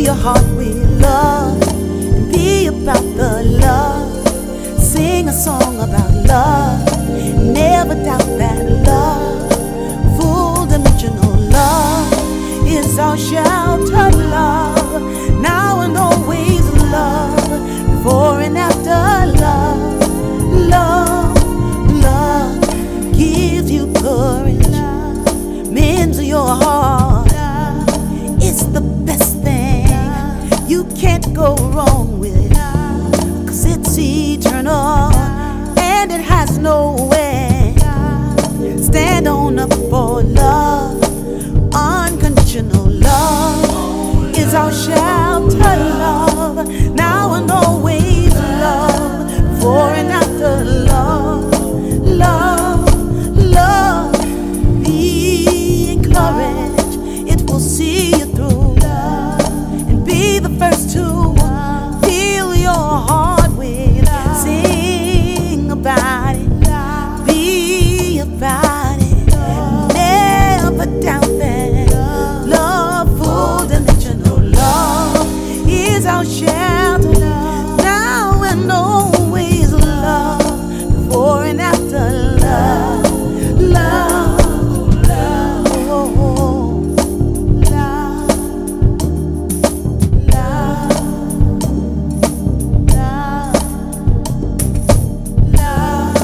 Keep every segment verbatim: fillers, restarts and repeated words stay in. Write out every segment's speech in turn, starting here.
your heart with love and be about the love. Sing a song about love, never doubt that love. Full dimensional love is our shelter, love. Now and always love, before and after love. Love, love gives you courage, mends your heart. It's the best thing, you can't go wrong with it, 'cause it's eternal and it has no end. Stand on up for love. Unconditional love is our shelter, love. Now and always love, before and after love. Love, love, be encouraged, it will see you through. And be the first to fill your heart with. Sing about it, be about it, never doubt that love, full dimensional love is our shelter. Now and always love, before and after love. Love, love, oh, love, love, love, love,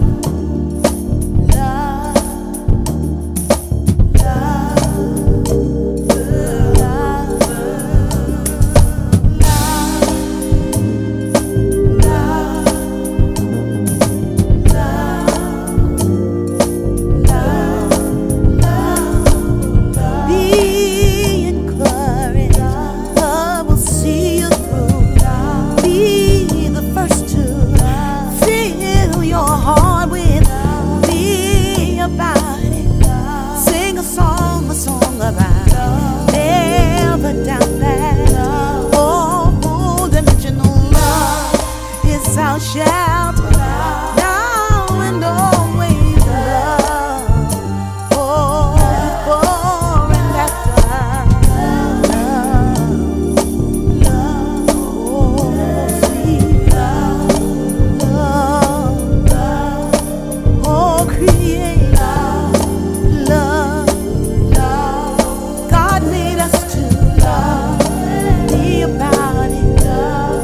be encouraged, love will see you through. Be the first to fill your heart with. Be about it, sing a song, a song about it. Never doubt that. Oh, full dimensional love is our shelter. Now and always love. Oh, before and after love. Love, oh, sweet love. Love, love, oh, create love. Love, love, God made us to love. Be about it, love.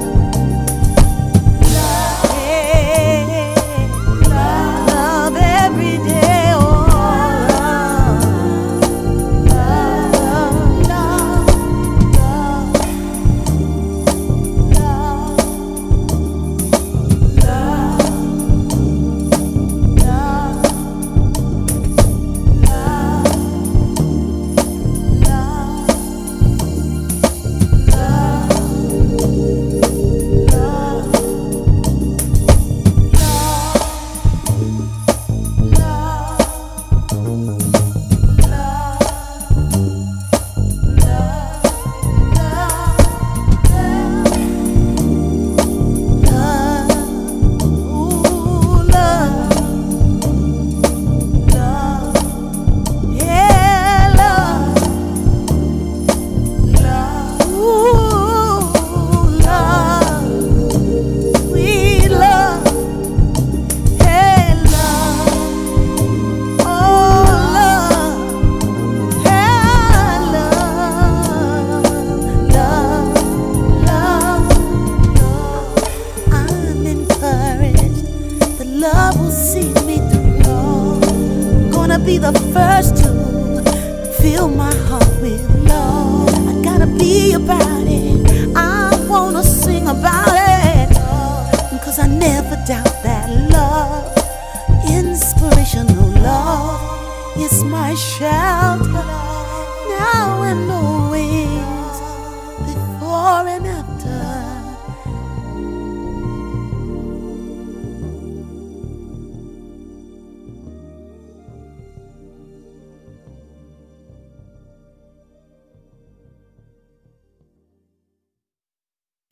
Love every day, oh, love, love, love, love will see me through. Gonna be the first to fill my heart with love. I gotta be about it, I wanna sing about it, 'cause I never doubt that love, inspirational love, is my shelter. Now and always, before and after.